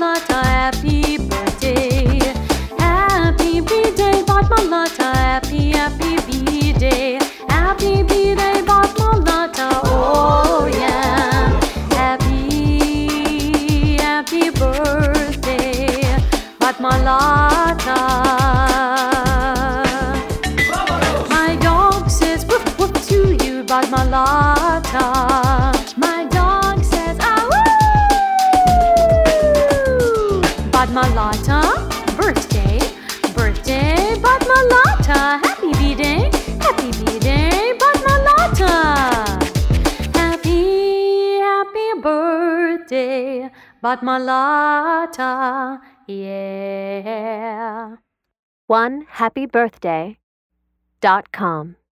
Batmalata, happy birthday. Happy birthday, Batmalata, happy birthday. Happy birthday, Batmalata, oh yeah. Happy birthday, Batmalata. My dog says woof woof to you, Batmalata. My dog says ah woo. Batmalata, birthday, birthday, Batmalata. Happy birthday, Batmalata. Happy birthday, Batmalata. Yeah. OneHappyBirthday.com